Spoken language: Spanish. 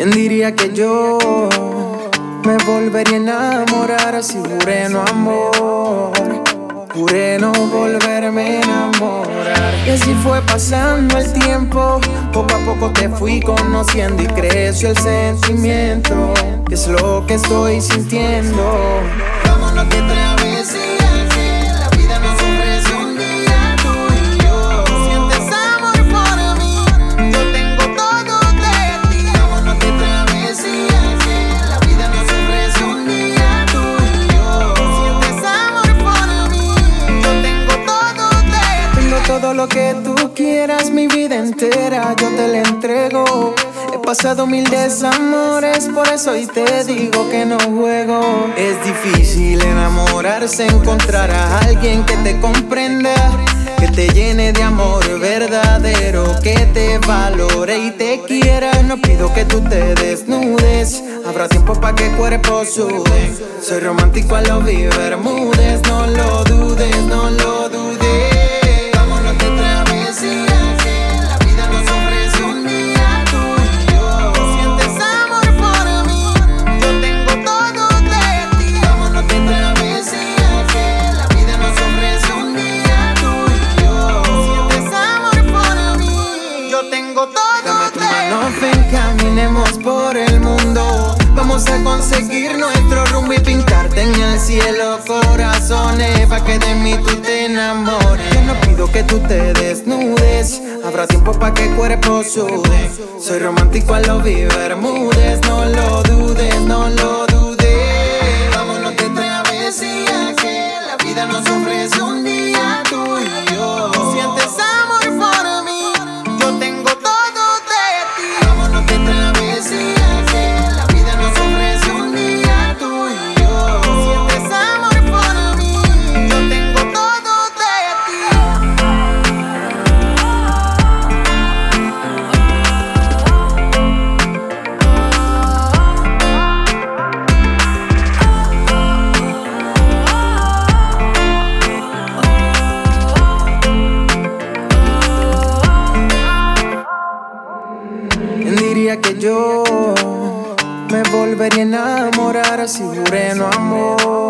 Diría que yo me volvería a enamorar si juré no amor, juré no volverme a enamorar. Y así fue pasando el tiempo, poco a poco te fui conociendo y creció el sentimiento, que es lo que estoy sintiendo. Vámonos de travesía, que la vida nos ofrece un día tú y yo. Sientes amor por mí, yo tengo todo de ti. Vámonos de travesía, que la vida nos ofrece un día tú y yo. Sientes amor por mí, yo tengo todo de ti. Tengo todo lo que tú quieras, mi vida entera yo te la entrego. He pasado 1000 desamores, por eso hoy te digo que no juego. Es difícil enamorarse, encontrar a alguien que te comprenda, que te llene de amor verdadero, que te valore y te quiera. No pido que tú te desnudes, habrá tiempo pa' que cuerpo sude. Soy romántico a lo Bermúdez, no lo dudes, no lo dudes. Vámonos de travesía, que la vida nos ofrece un día tú y yo. Sientes amor por mí, yo tengo todo de ti. Vámonos de travesía, que la vida nos ofrece un día tú y yo. Sientes amor por mí, yo tengo todo de ti. Dame tu mano, ven, caminemos por el mundo. Vamos a conseguir nuestro rumbo y pintarte en el cielo corazones, pa' que de mí tú te enamores. Yo no pido que tú te desnudes, habrá tiempo pa' que cuerpo sude. Soy romántico a lo Bermúdez, no lo dudes, no lo dudes. Vámonos de travesía, que la vida nos ofrece un día tú y yo. Sientes amor por mí, yo tengo todo de ti. Vámonos de travesía, que la vida nos ofrece un día tú y yo. Sientes amor por mí, yo tengo todo de ti. Diría que yo me volvería a enamorar si juré no amor,